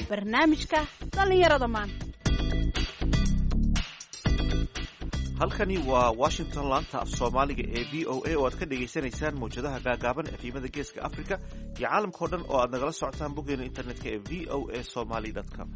barnaamijka dhallinyarada maanta. halkani waa Washington laanta af Soomaaliga ee VOA oo aad ka dhageysanaysaan mowjadaha gaagaaban efimada geeska Afrika iyo caalamka oo dhan oo aad nagala socotaan boggeena internetka ee voasomali.com.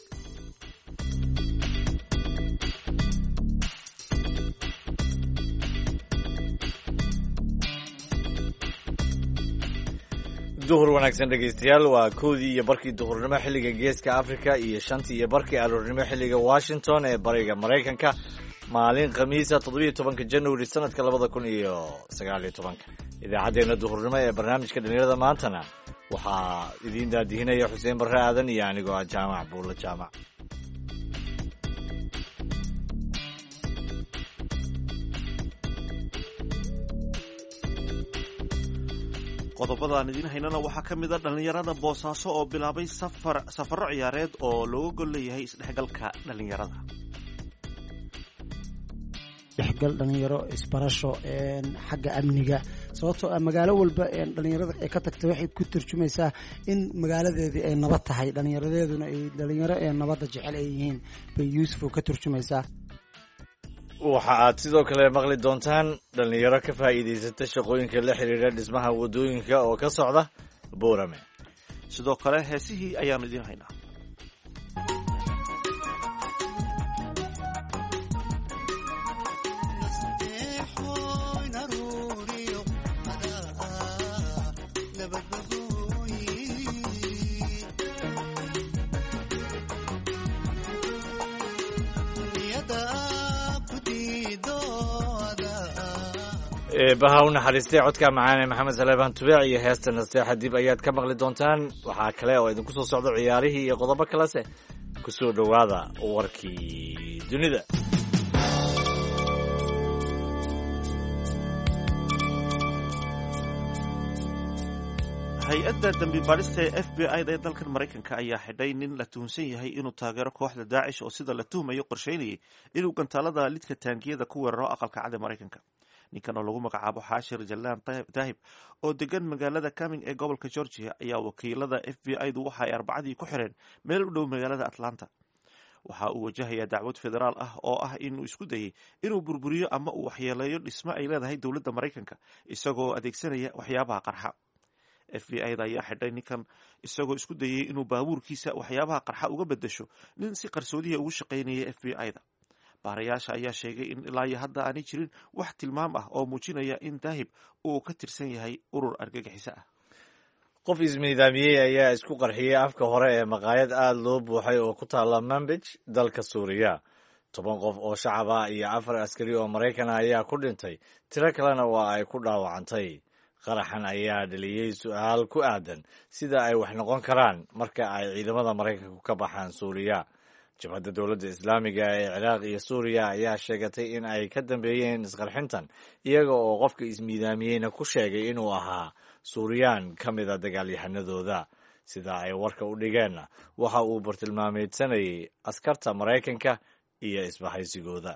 duhur wanaagsan dhegaystayaal waa 1:00 duhurnimo xilliga geeska Afrika iyo 5:00 aroornimo xilliga Washington ee bariga Mareykanka maalin khamiisa 17 January sanadka 2019 idaacadeena duhurnimo ee barnaamijka dhalinyarada maantana waxaa idin daadihinaya Xuseen Barre Aadan iyo anigoo ah Jaamac Buulo Jaamac. qodobada aan idin haynana waxaa ka mid ah dhalinyarada Boosaaso oo bilaabay safarro ciyaareed oo looga gol leeyahay isdhexgalka dhalinyarada. dhexgal dhalinyaro isbarasho xagga amniga sababtoo ah magaalo walba dhalinyarada ee ka tagtay waxay ku turjumaysaa in magaaladeedii ay nabad tahay dhalinyaradeeduna ay dhalinyaro ee nabadda jecel ay yihiin bay Yuusuf ka turjumaysaa. waxa aad sidoo kale maqli doontaan dhalinyaro ka faa'iideysata shaqooyinka la xiriira dhismaha wadooyinka oo ka socda Boorame. sidoo kale heesihii ayaanu idin haynaa. baha u naxariistay codka macaane Maxamed Salebaan Tubeec iyo heesta nasteexa dib ayaad ka maqli doontaan. waxaa kale oo idinku soo socdo ciyaarihii iyo qodobo kalese ku soo dhowaada warkii dunida. hay-adda dambi baadhista ee FBI ee dalkan Mareykanka ayaa xidhay nin la tuhunsan yahay inuu taageero kooxda Daacish oo sida la tuhmayo qorsheynayay inuu gantaalada lidka taangiyada ku weeraro aqalka cad ee Mareykanka. ninkan oo lagu magacaabo Xaashir Jallaan Daahib oo degan magaalada Cumming ee gobolka Georgia ayaa wakiilada FBI-du waxa ay Arbacadii ku xireen meel u dhow magaalada Atlanta. waxa uu wajahayaa dacwad federaal ah oo ah inuu isku dayay inuu burburiyo ama uu waxyeeleeyo dhismo ay leedahay dowladda Mareykanka isagoo adeegsanaya waxyaabaha qarxa. FBI-da ayaa xidhay ninkan isagoo isku dayay inuu baabuurkiisa waxyaabaha qarxa uga beddesho nin si qarsoodiya ugu shaqaynaya FBI-da. baarayaasha ayaa sheegay in ilaa iyo hadda aanay jirin wax tilmaam ah oo muujinaya in Daahib uu ka tirsan yahay urur argagixiso ah. qof ismiidaamiyey ayaa isku qarxiyey afka hore ee maqaayad aad loo buuxay oo ku taala Manbij dalka Suuriya. 10 qof oo shacab ah iyo 4 askari oo Mareykan ah ayaa ku dhintay, tiro kalena waa ay ku dhaawacantay. qaraxan ayaa dhaliyey su'aal ku aadan sida ay wax noqon karaan marka ay ciidamada Mareykanku ka baxaan Suuriya. jabhadda dowladda islaamiga ee Ciraaq iyo Suuriya ayaa sheegatay in ay ka dambeeyeen isqarxintan iyaga oo qofka ismiidaamiyeyna ku sheegay inuu ahaa Suuriyaan ka mid a dagaalyahanadooda. sida ay warka u dhigeenna waxa uu bartilmaameedsanayay askarta Mareykanka iyo isbahaysigooda.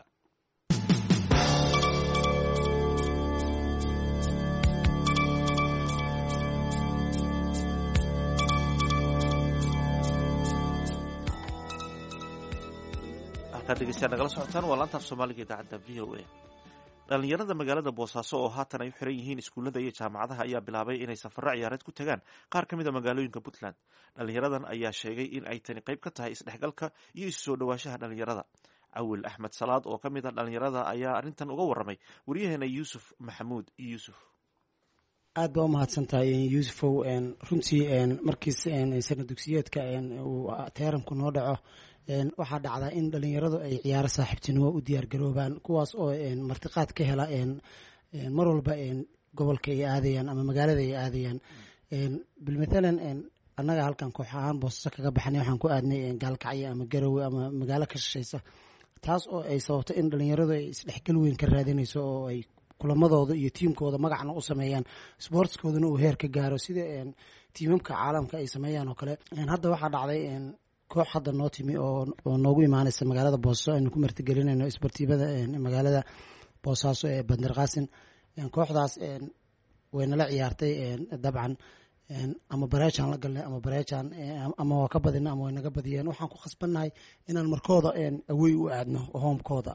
dhegeystayaal nagala socotaan waa laanta af Soomaaliga idaacadda VOA. dhalinyarada magaalada Boosaaso oo haatan ay u xiran yihiin iskuullada iyo jaamacadaha ayaa bilaabay inay safarro ciyaareed ku tagaan qaar ka mid a magaalooyinka Puntland. dhalinyaradan ayaa sheegay in ay tani qayb ka tahay isdhexgalka iyo isu soo dhawaanshaha dhalinyarada. Awil Axmed Salaad oo ka mid ah dhalinyarada ayaa arrintan uga warramay wariyaheena Yuusuf Maxamuud Yuusuf. aad baa u mahadsantahay Yuusufow. runtii markii sana dugsiyeedka uu teeramku noo dhaco waxaa dhacdaa in dhalinyaradu ay ciyaaro saaxiibtinimo u diyaar garoobaan kuwaas oo martiqaad ka hela mar walba gobolka ay aadayaan ama magaalada ay aadayaan. bilmatalan annaga halkan koox ahaan Boosaaso kaga baxnay waxaan ku aadnay Gaalkacyo ama Garowe ama magaalo ka shaqeysa, taas oo ay sababto in dhalinyaradu ay isdhexgal weyn ka raadinayso oo ay kulamadooda iyo tiimkooda magacna u sameeyaan, sportskoodana uu heer ka gaaro sida tiimamka caalamka ay sameeyaan oo kale. hadda waxaa dhacday koox hadda noo timi oo noogu imaanaysa magaalada Boosaaso aynu ku martigelinayno isbartiibada magaalada Boosaaso ee Bandar Qaasin. kooxdaas way nala ciyaartay dabcan ama bareejaan la galnay ama bareejaan ama waa ka badina ama way naga badiyeen waxaan ku khasbannahay inaan markooda awey u aadno hoomkooda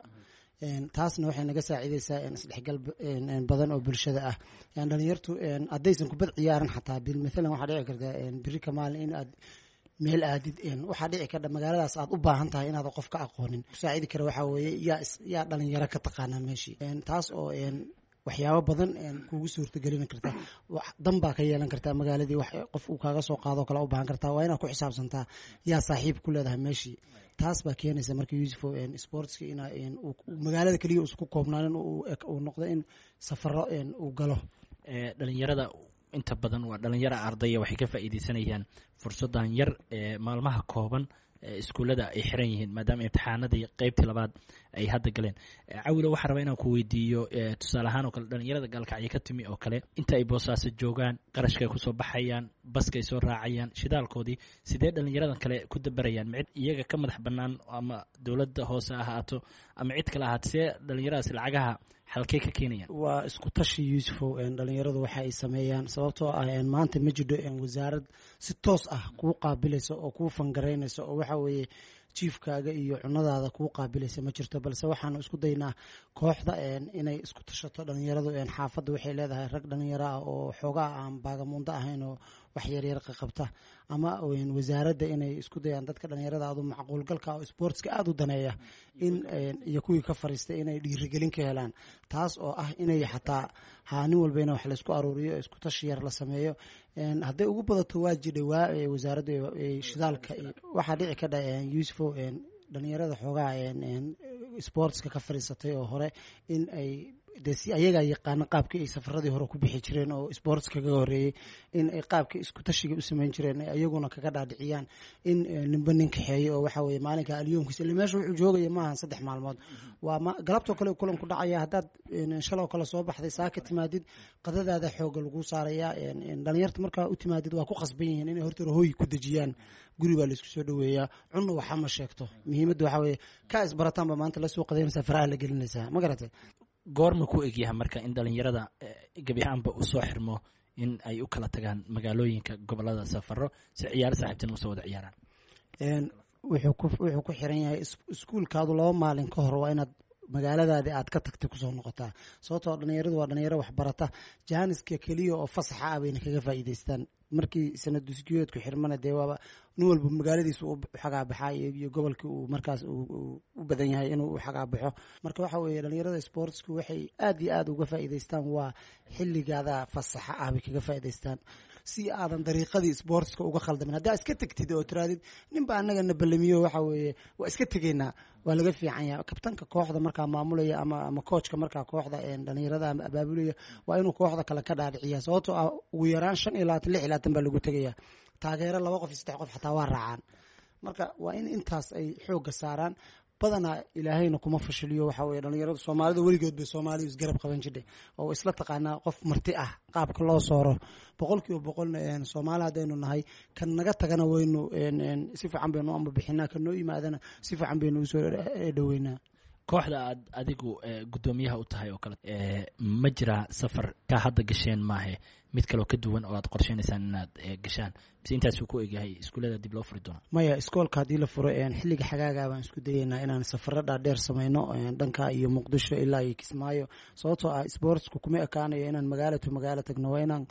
taasna waxay naga saacidaysaa isdhexgal badan oo bulshada ah dhalinyartu haddaysan kubad ciyaaran xataa maalan waxaa dhici karta biri ka maalin in aad meel aadid waxaa dhici karta magaaladaas aad u baahan tahay inaad qof ka aqoonin kusaacidi kara waxaa weeye yaa dhalinyaro ka taqaanaa meeshii taas oo waxyaabo badan kugu suurtagelin karta dan baa ka yeelan kartaa magaaladii wax qof uu kaaga soo qaado kale u baahan kartaa waa inaad ku xisaabsantaa yaa saaxiib ku leedahay meeshii taas baa keenaysa marka Yusuf sportska in magaalada kaliya isku koobnaanin uu noqdo in safaro uu galo dhalinyarada inta badan waa dhalinyaro ardaya waxay ka faa'iideysanayaan fursadan yar ee maalmaha kooban iskuullada ay xiran yihiin maadaama imtixaanadii qaybtii labaad ay hadda galeen cawilo waxaa rabaa inaan ku weydiiyo tusaale ahaan oo kale dhalinyarada gaalkacyo ka timi oo kale inta ay boosaaso joogaan qarashka ay kusoo baxayaan baskay soo raacayaan shidaalkoodii sidee dhalinyaradan kale ku dabarayaan mid iyaga ka madax bannaan ama dowladda hoose ahaato ama cid kale ahaato see dhalinyaradaas lacagaha halkay ka keenayaan waa isku tashi Yusufow dhalinyaradu waxa ay sameeyaan sababtoo ah maanta ma jiro wasaarad si toos ah kuu qaabilayso oo kuu fangareynayso oo waxa weeye jiifkaaga iyo cunadaada kuu qaabilaysa ma jirto balse waxaanu isku daynaa kooxda inay isku tashato dhalinyaradu xaafadda waxay leedahay rag dhalinyaro ah oo xoogaa aan baagamundo ahayn oo wax yaryar qabta ama wasaaradda inay isku dayaan dadka dhalinyarada adu macquulgalka oo sportska aada u daneeya in iyo kuwii ka fariistay inay dhiirigelin ka helaan taas oo ah inay xataa nin walba in wax laysku aruuriyo isku tashi yar la sameeyo hadday ugu badato waa jidhay waa wasaaradda shidaalka waxaa dhici ka dha Yusufow dhalinyarada xoogaa sportska ka fariisatay oo hore in ay si ayagaa yaqaana qaabkii ay safaradii hore ku bixi jireen oo sports kaga horeeyey in ay qaabkii isku tashiga u samayn jireen ayaguna kaga dhaadhiciyaan in ninba nin kaxeeyo oo waxa weeye maalinka alyoomkiisa ilaa meesha wuxuu joogaya maahan 3 maalmood waa galabtoo kale kulan ku dhacaya haddaad shaloo kale soo baxday saaka timaadid qadadaada xooga lagu saarayaa dhalinyarta markaa u timaadid waa ku qasban yihiin inay horta hooy ku dejiyaan guri baa laisku soo dhaweeyaa cunno waxa ma sheegto muhiimadda waxa weeye ka isbarataanba maanta la soo qadaynaysaa faraha la gelinaysaa ma garatay goorma ku egyaha marka in dhalinyarada gebi ahaanba u soo xirmo in ay u kala tagaan magaalooyinka gobolada safaro si ciyaaro saaxiibtinimo soo wada ciyaaraan wuxuu ku xiran yahay iskuulkaadu 2 maalin ka hor waa inaad magaaladaadi aad ka tagtay kusoo noqotaa sababtoo dhalinyaradu waa dhalinyaro wax barata jaaniska keliya oo fasaxa ah bayna kaga faa'iidaystaan markii sanad dugsiyeedku xirmana dee waaba nin walba magaaladiisa uu xagaa baxaa iyo gobolkii uu markaas u badan yahay inuu u xagaa baxo marka waxa weeye dhalinyarada sportsku waxay aad iyo aad uga faa'iidaystaan waa xilligaada fasaxa ah bay kaga faa'iidaystaan si aadan dariiqadii sportska uga khaldamin haddaa iska tagtid oo tiraadid ninba annaga na ballamiyo waxa weeye waa iska tegaynaa waa laga fiican yahay kabtanka kooxda markaa maamulaya ama coachka markaa kooxda dhalinyarada ama abaabulaya waa inuu kooxda kale ka dhaadhiciyaa sababtoo ah ugu yaraan 5 baa lagu tegayaa taageero 2 qof iyo 3 qof xataa waa raacaan marka waa in intaas ay xoogga saaraan badanaa ilaahayna kuma fashiliyo waxa weeye dhalinyarada Soomaalida weligood bay Soomaaliya isgarab qaban jirtay oo isla taqaanaa qof marti ah qaabka loo sooro 100% Soomaali hadaynu nahay kan naga tagana waynu si fiican baynu amba bixinaa kan noo yimaadana si fiican baynu u soo dhaweynaa kooxda aad adigu gudoomiyaha u tahay oo kale ma jira safar ka hadda gasheen maahe mid kale oo ka duwan oo aad qorsheynaysaan inaad gashaan bise intaas uu ku egyahay iskuulada dib loo furi doona maya iskoolka haddii la furo xilliga xagaaga baan isku dayeynaa inaan safaro dhaadheer samayno dhanka iyo muqdisho ilaa iyo kismaayo sababtoo ah sportsku kuma ekaanayo inaan magaalo tagno waa inaan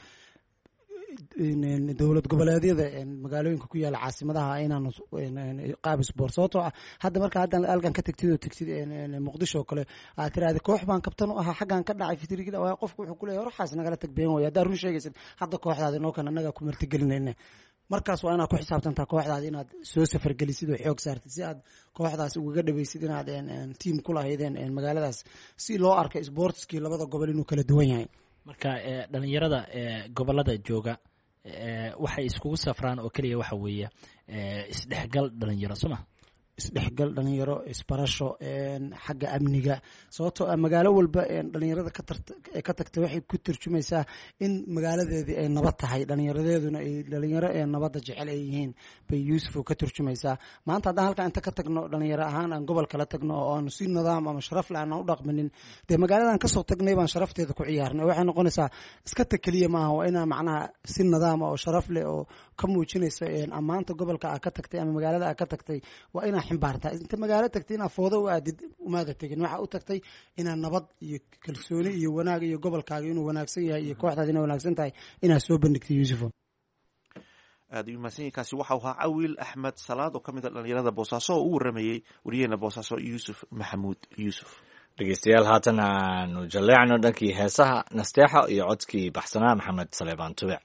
dowlad goboleedyada magaalooyinka ku yaala caasimadaha inaan qaab sport sababtoo ah hadda marka haddan halkan ka tagtid oo tagtid muqdisho oo kale aad tiraahdo koox baan kabtan u ahaa xaggan ka dhacay fitrigida waa qofku wuxuu ku leeyahay waxaas nagala tag been way haddaa run sheegaysid hadda kooxdaada inoo kan annaga ku martigelinayna markaas waa inaad ku xisaabtantaa kooxdaada inaad soo safar gelisid oo xoog saartid si aad kooxdaas ugaga dhaweysid inaad tiim ku lahaydeen magaaladaas si loo arko sportskii 2 gobol inuu kala duwan yahay marka dhalinyarada gobolada jooga waxay iskugu safraan oo kaliya waxa weeye isdhexgal dhalinyaro soma isdhexgal dhalinyaro isbarasho xagga amniga sababtoo ah magaalo walba dhalinyarada ka tagta waxay ku turjumaysaa in magaaladeedii ay nabad tahay dhalinyaradeeduna ay dhalinyaro nabadda jecel ay yihiin bay yuusuf ka turjumaysaa maanta haddaan halkaa inta ka tagno dhalinyaro ahaan aan gobol kala tagno oo aanu si nidaam ama sharaf leh aan u dhaqmanin dee magaaladan kasoo tagnay baan sharafteeda ku ciyaarnay waxay noqonaysaa iska tag keliya maaha waa inaa macnaha si nidaama oo sharaf leh oo ka muujinaysa ammaanta gobolka aa ka tagtay ama magaalada aa ka tagtay waa inaa ximbaartaa inta magaalo tagtay inaa foodo u aadid umaada tegin waxaa u tagtay inaa nabad iyo kalsooni iyo wanaag iyo gobolkaaga inuu wanaagsan yahay iyo kooxdaad inay wanaagsan tahay inaad soo bandhigtay yuusufo aad u mahadsanyiinkaasi waxau ahaa cawiil axmed salaad oo ka mid a dhalinyarada boosaaso oo u waramayey wariyaheena boosaaso yuusuf maxamuud yuusuf dhegeystayaal haatan aanu jalleecno dhankii heesaha nasteexa iyo codkii baxsanaa maxamed saleebaan tubec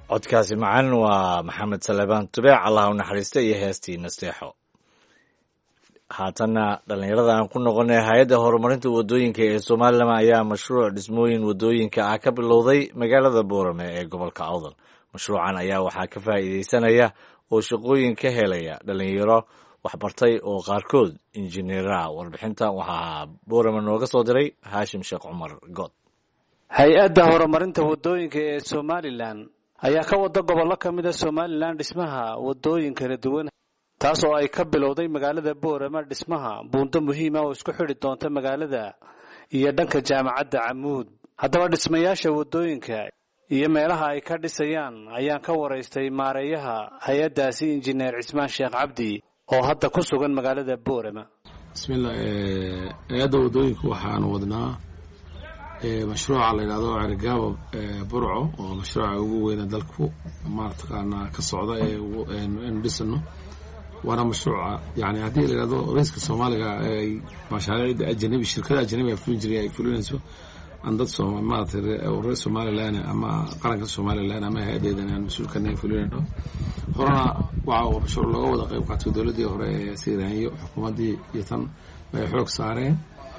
codkaasi macaan waa maxamed salebaan tubeec allah u naxariista iyo heestii nasteexo. haatanna dhallinyarada aan ku noqonay hay-adda horumarinta wadooyinka ee somalilan ayaa mashruuc dhismooyin wadooyinka ah ka bilowday magaalada boorame ee gobolka awdal. mashruucan ayaa waxaa ka faa'iidaysanaya oo shaqooyin ka helaya dhalinyaro waxbartay oo qaarkood injineeraha. warbixintan waxaa boorame nooga soo diray haashim sheekh cumar good. hay-adda horumarinta wadooyinka ee somalilan ayaa ka wada gobollo ka mid a somalilan dhismaha wadooyin kala duwan, taas oo ay ka bilowday magaalada boorama dhismaha buundo muhiima oo isku xidhi doonta magaalada iyo dhanka jaamacadda camuud. haddaba dhismayaasha wadooyinka iyo meelaha ay ka dhisayaan ayaan ka waraystay maareeyaha hay-addaasi injineer cismaan sheekh cabdi oo hadda ku sugan magaalada boorama. bismillah. hay-adda wadooyinku waxaanu wadnaa mashruuca la yidhahdo cerigabo burco oo mashruuca ugu weyna dalku maartaqaanaa ka socda inu dhisano. waana mashruuca yani haddii la yidhahdo raiiska soomaaliga ay mashaariicda ajanabi shirkada ajanabi ay fulin jiray ay fulinayso aan dad maaragtay reer somalilan ama qaranka somalilan ama hay-adeedan aan mas-uulkana ay fulinayno. horena waxa mashruuc looga wada qayb qaatay dowladdii hore ee siiraanyo xukuumaddii iyo tan ay xoog saareen.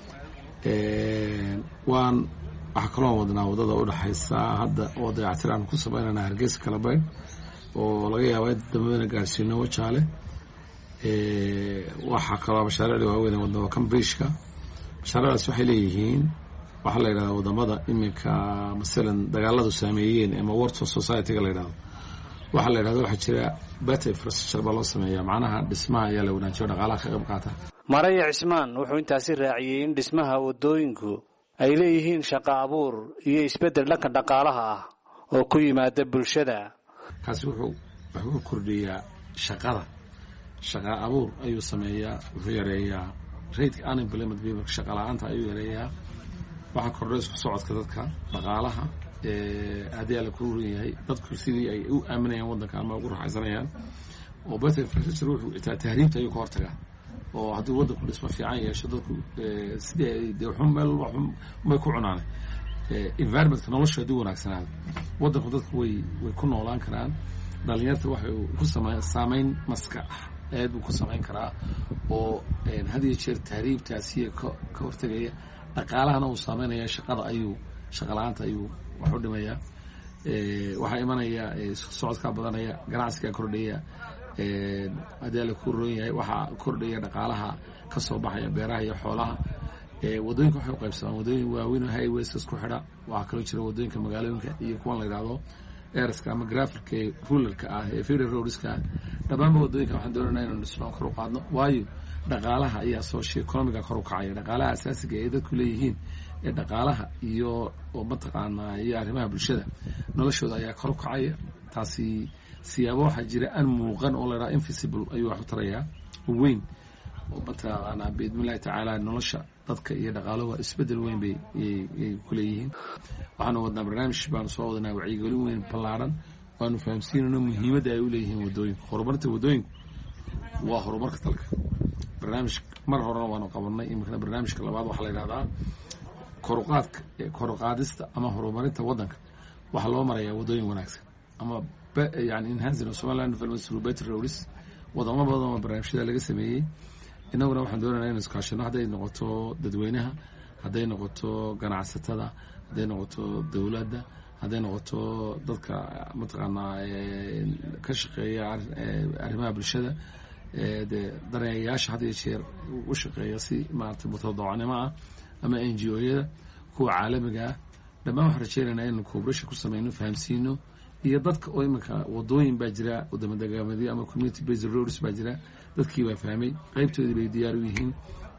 waxaa kaloo wadnaa wadada udhexaysa hadda oo dayactir aan ku samaynana hargeysa kalabayn oo laga yaaba in dambena gaarsiino wajaale. waxaa kaloo mashaariicda waaweyn wadna waa cambridgeka. mashaariicdaas waxay leeyihiin waxaa la yidhahdaa wadamada iminka masalan dagaaladu saameeyeen ama world society-ga la yidhahdo waxaa la yidhahdo waxaa jira better infrastructure baa loo sameeyaa, macnaha dhismaha ayaa la wanaajiyo dhaqaalaha ka qayb qaata. maraya cismaan wuxuu intaasi raaciyey in dhismaha wadooyinku ay leeyihiin shaqo abuur iyo isbeddel dhanka dhaqaalaha ah oo ku yimaada bulshada. kaasi wuxuu kordhiyaa shaqada, shaqa abuur ayuu sameeyaa, wuxuu yareeyaa rate unemployment people, shaqa la-aanta ayuu yareeyaa. waxaa kordhay isku socodka dadka, dhaqaalaha haddii ala ku ruran yahay dadku sidii ay u aaminayaan waddanka ama ugu raaxaysanayaan. oo better infrastructure wuxuu itaa tahriibta ayuu ka hortagaa oo haddii waddanku dhismo fiican yeesho dadku sidii ay dee xun meel walba may ku cunaan. environmentka nolosha haddii wanaagsanaado waddanku dadku way ku noolaan karaan. dhalinyarta waxay ku saameyn maskax aad buu ku samayn karaa oo had iyo jeer tahriibtaasiya ka hortegaya. dhaqaalahana uu saameynaya, shaqa la-aanta ayuu wax u dhimayaa. waxaa imanaya socodkaa badanaya, ganacsigaa kordhaya, haddii ala ku roon yahay waxaa kordhaya dhaqaalaha ka soo baxaya beeraha iyo xoolaha. wadooyinka waxay u qaybsamaan wadooyin waaweyn oo highways isku xidha, waxaa kaloo jira wadooyinka magaalooyinka iyo kuwan la yidhaahdo eraska ama grafilka ee rulerka ah ee federal roadska ah. dhammaanba wadooyinka waxaan doonanaa inaan dhisnaan kor u qaadno, waayo dhaqaalaha ayaa socio economiga kor u kacaya. dhaqaalaha asaasiga ay dadku leeyihiin ee dhaqaalaha iyo oo mataqaanaa iyo arrimaha bulshada noloshooda ayaa kor u kacaya. taasi siyaabo waxaa jira aan muuqan oo la yidhaha invisible ayuu wax u tarayaa weyn oo mataqaanaa biidnillahi tacaala nolosha dadka iyo dhaqaaluhu isbeddel weyn bay ku leeyihiin. waxaanu wadnaa barnaamij baanu soo wadanaa wacyigelin weyn ballaaran waanu fahamsiinayno muhiimadda ay u leeyihiin wadooyinku. horumarinta wadooyinku waa horumarka dalka. barnaamij mar horena waanu qabanay, iminkana barnaamijka labaad waxaa la yidhahdaa kor u qaadista ama horumarinta waddanka. waxaa loo marayaa wadooyin wanaagsan ama yani enhancing of Somaliland development through better roads. wadamo badan oo barnaamijyada laga sameeyey. innaguna waxaan doonaynaa inaan iskaashano, hadday noqoto dadweynaha, hadday noqoto ganacsatada, hadday noqoto dowladda, hadday noqoto dadka mataqaanaa ka shaqeeya arrimaha bulshada, dee daneeyayaasha had iyo jeer u shaqeeya si maaragtay mutadawacnimo ah ama NGO-yada kuwa caalamiga ah. dhammaan waxaan rajeynaynaa inaan cooperation ku sameyno, fahamsiino, iyo dadka oo iminka wadooyin baa jira wadamadagamadiyo ama community based roads baa jira, dadkii baa fahmay, qaybtoodii bay diyaar u yihiin.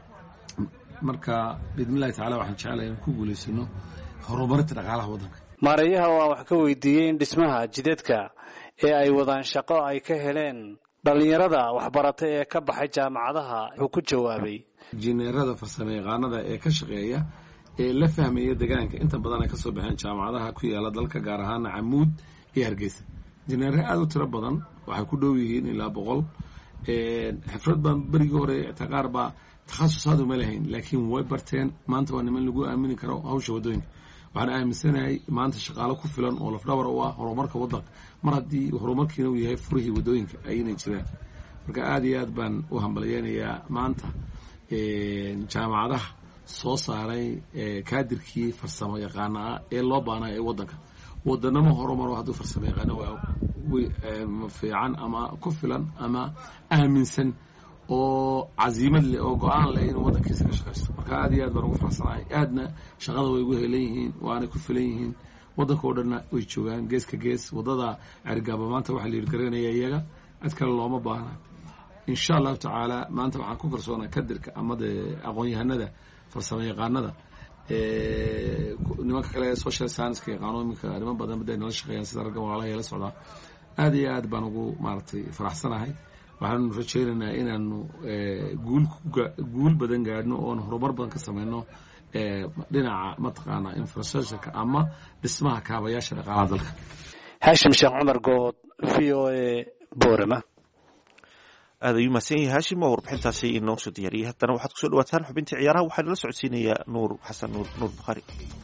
marka biidnillahi tacaala waxaan jecelahay inaan ku guulaysano horumarinta dhaqaalaha waddanka. maareeyaha waan wax ka weydiiyey in dhismaha jidadka ee ay wadaan shaqo ay ka heleen dhallinyarada waxbarata ee ka baxay jaamacadaha wuxuu ku jawaabay injineerada farsamo yaqaanada ee ka shaqeeya ee la fahmaya deegaanka inta badan ay ka soo baxeen jaamacadaha ku yaala dalka, gaar ahaana camuud iyo hargeysa. injineero aad u tiro badan waxay ku dhow yihiin ilaa 100. xifrad baan berigii hore qaar baa takhasusaad uma lahayn, laakiin way barteen. maanta waa niman lagu aamini karo hawsha wadooyinka. waxaan aaminsanahay maanta shaqaalo ku filan oo lafdhabar u ah horumarka waddanka mar haddii horumarkiina uu yahay furihii waddooyinka aynay jiraan. marka aad iyo aad baan u hambalyeynayaa maanta jaamacadaha soo saaray kaadirkii farsamo yaqaana ah ee loo baanay ee waddanka. waddanamo horumaro hadduu farsamo yaqaano waa fiican ama ku filan ama aaminsan oo casiimad leh oo go-aan leh inuu waddankiisa ka shaqaysto. marka aad iyo aad baan ugu faraxsanahay. aadna shaqada way ugu helan yihiin waanay ku filan yihiin. waddanka oo dhanna way joogaan geeska gees. waddada cergaaba maanta waxaa la hirgaranaya iyaga cid kale looma baahna. insha allahu tacaala maanta waxaan ku kalsoonaa kadirka ama dee aqoon-yahanada farsamo yaqaanada nimanka kale social scienceska yaqaano iminka niman badan baday nala shaqeeyaan sida ragga walaalaha la socdaa. aad iyo aad baan ugu maaragtay faraxsanahay. waxaanu rajaynaynaa inaanu guul badan gaadhno oon horumar badan ka samayno dhinaca mataqaanaa infrastructureka ama dhismaha kaabayaasha dhaqaalaha dalka. haashim sheekh cumar good v o a boorama. aad ayuu mahadsan yahay haashim oo warbixintaasi inoo soo diyaariyey. haddana waxaad kusoo dhawaataan xubintii ciyaaraha waxaa nala socodsiinayaa nuur xasan nuur bukhaari.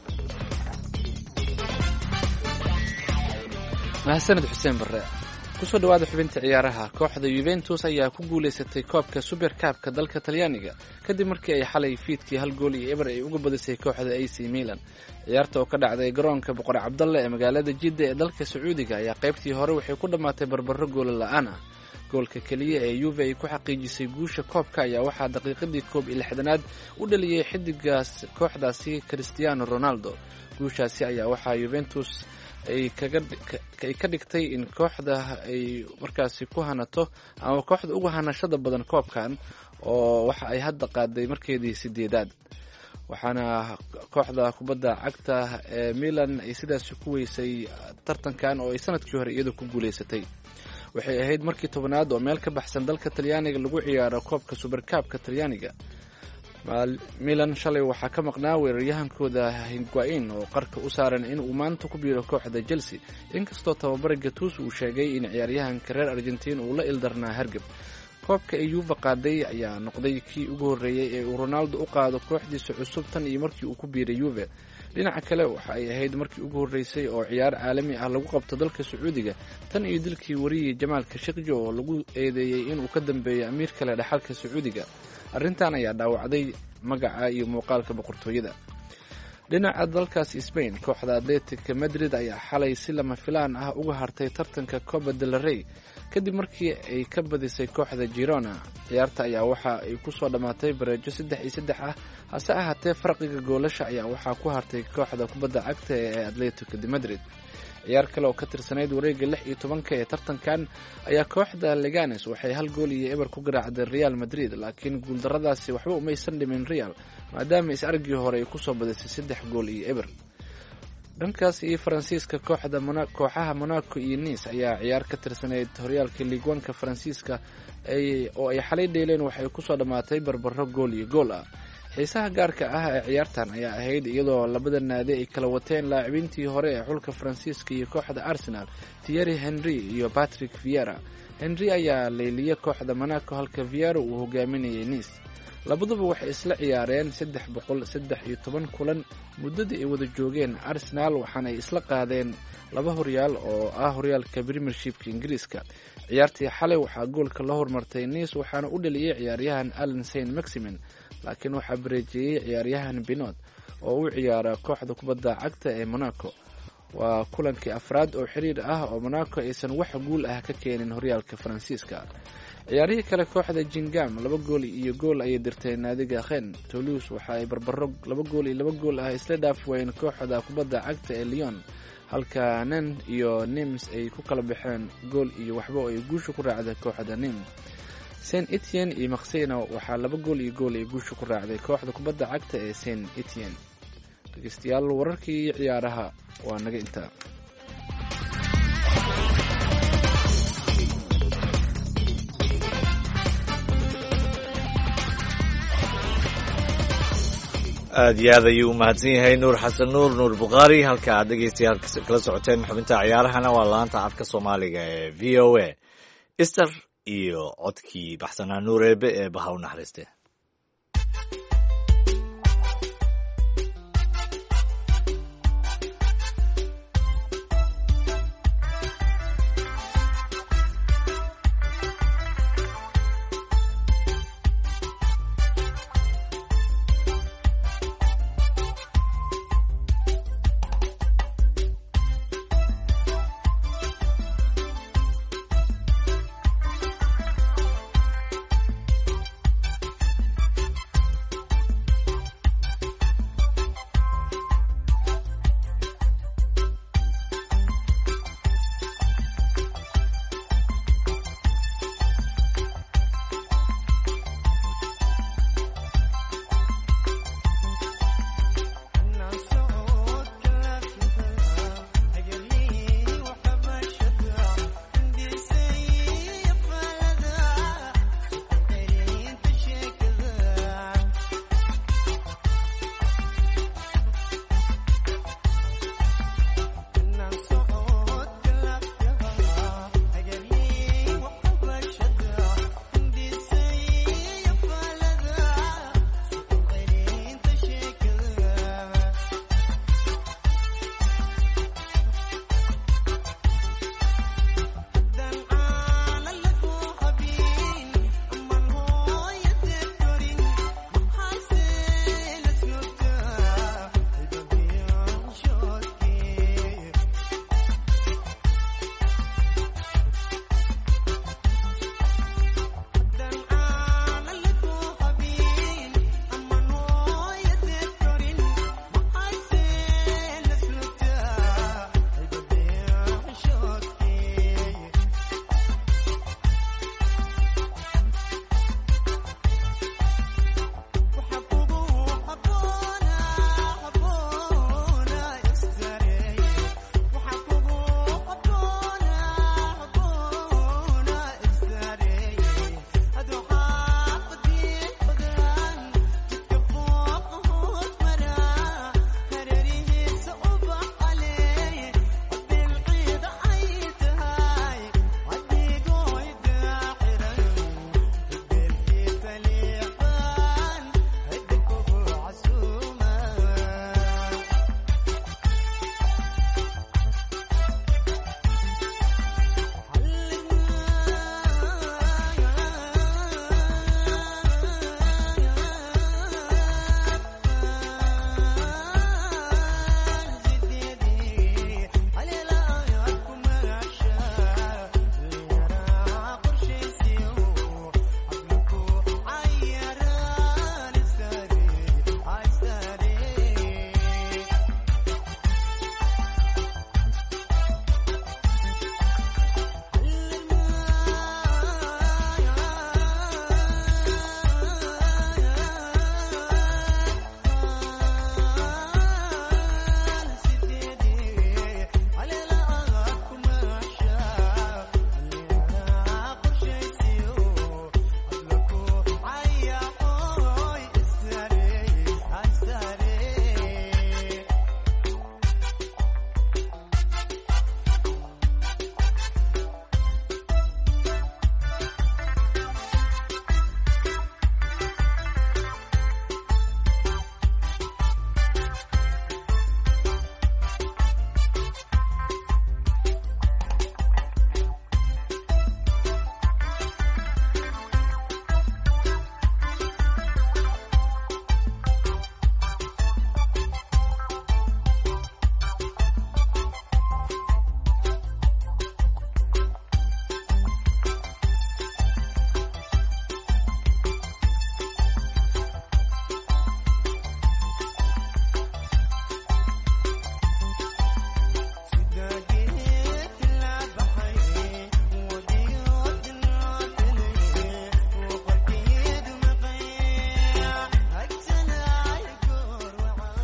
mahadsaned xuseen barre. kusoo dhawaada xubinta ciyaaraha. kooxda Juventus ayaa ku guuleysatay koobka Super Cup-ka dalka Talyaaniga kadib markii ay xalay fiidkii 1-0 ay uga badisay kooxda AC Milan. ciyaarta oo ka dhacday garoonka Boqor Cabdalle ee magaalada Jidda ee dalka Sacuudiga ayaa qaybtii hore waxay ku dhamaatay barbaro gool la'aan ah. goolka kaliya ee Juve ay ku xaqiijisay guusha koobka ayaa waxaa daqiiqadii 61aad u dhaliyay xidigaas kooxdaasi Cristiano Ronaldo. guushaasi ayaa waxaa Juventus ay ka dhigtay in kooxda ay markaasi ku hanato ama kooxda ugu hanashada badan koobkan oo waxa ay hadda qaaday markeedii 8aad. waxaana kooxda kubadda cagta ee Milan ay sidaas ku weysay tartankan oo ay sanadkii hore iyadu ku guuleysatay. waxay ahayd markii 10aad oo meel ka baxsan dalka Talyaaniga lagu ciyaaro koobka Super Cup-ka Talyaaniga. Milan shalay waxaa ka maqnaa weeraryahankooda Higuain oo qarka u saaran in uu maanta ku biiro kooxda Chelsea, inkastoo tababare Gattuso uu sheegay in ciyaaryahanka reer Argentina uu la ildarnaa hargab. koobka ay Juve qaaday ayaa noqday kii ugu horeeyay ee uu Ronaldo u qaado kooxdiisa cusub tan iyo markii uu ku biiray Juve. dhinaca kale waxa ay ahayd markii ugu horeysay oo ciyaar caalami ah lagu qabto dalka Sacuudiga tan iyo dilkii wariyay Jamal Khashoggi oo lagu eedeeyay inuu ka dambeeyay amiir kale dhaxalka Sacuudiga. arrintan ayaa dhaawacday magaca iyo muuqaalka boqortooyada. dhinaca dalkaas Spain, kooxda Atletico Madrid ayaa xalay si lama filaan ah uga hartay tartanka Copa del Rey kadib markii ay ka badisay kooxda Girona. ciyaarta ayaa waxa ay ku soo dhamaatay bareejo 3-3 ah, hase ahaatee farqiga goolasha ayaa waxaa ku hartay kooxda kubadda cagta ee Atletico de Madrid. ciyaar kale oo ka tirsanayd wareegga 16 ee tartankan ayaa kooxda Leganes waxay 1-0 ku garaacday Real Madrid, laakiin guuldaradaasi waxba umaysan dhimin Real maadaama is-argii hore ay ku soo badisay 3-0. dhankaas iyo Faransiiska, kooxaha Monaco iyo Nice ayaa ciyaar ka tirsanayd horyaalka Ligue 1-ka Faransiiska oo ay xalay dheeleen waxay ku soo dhamaatay barbaro gool ah. xiisaha gaarka ah ee ciyaartan ayaa ahayd iyadoo labada naadi ay kala wateen laacibintii hore ee xulka Faransiiska iyo kooxda Arsenal, Thierry Henry iyo Patrick Vieira. Henry ayaa leeliyay kooxda Monaco halka Vieira uu hogaaminayay Nice. labaduba waxay isla ciyaareen 313 kulan muddadii ay wada joogeen Arsenal, waxaana ay isla qaadeen 2 horyaal oo ah horyaalka Premiershipka Ingiriiska. ciyaartii xalay waxaa goolka la hormartay Nice waxaana u dhaliyay ciyaaryahan Alan Saint-Maximin, laakiin waxaa bareejiyay ciyaaryahan Pinot oo u ciyaara kooxda kubadda cagta ee Monaco. waa kulankii afraad oo xiriir ah oo Monaco aysan wax guul ah ka keenin horyaalka Faransiiska. ciyaarihii kale kooxda Gingam 2-0 ayay dirtay naadiga Rennes. Toulouse waxa ay barbaro 2-2 ah isla dhaafween kooxda kubadda cagta ee Lyon, halka Nantes iyo Nimes ay ku kala baxeen 1-0 oo ay guusha ku raacday kooxda Nimes. Saint-Etienne iyo Marseille waxaa 2-0 ay guusha ku raacday kooxda kubadda cagta ee Saint-Etienne. dhegeystayaal, wararkii ciyaaraha waa naga intaa. aad iyo aad ayuu u mahadsan yahay nuur xasan nuur bukhaari. halka aad dhegeystayaal kala socoteen xubinta ciyaarahana waa laanta afka soomaaliga ee v o a. Ester iyo codkii baxsanaa nuur eebe ee baha u naxariiste.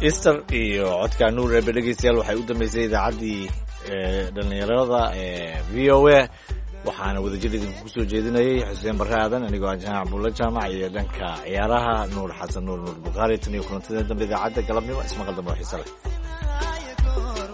easter iyo codka nuur eebe dhegeystayaal waxay u dambeysay idaacaddii dhalinyarada v o a waxaana wadajir idinku soo jeedinayay xuseen barre aadan anigoo ah jaamac buulla jaamac iyo dhanka ciyaaraha nuur xasan nuur bukhaari tan iyo kulantada dambe idaacadda galabnimo ismaqal dambe oo xiise leh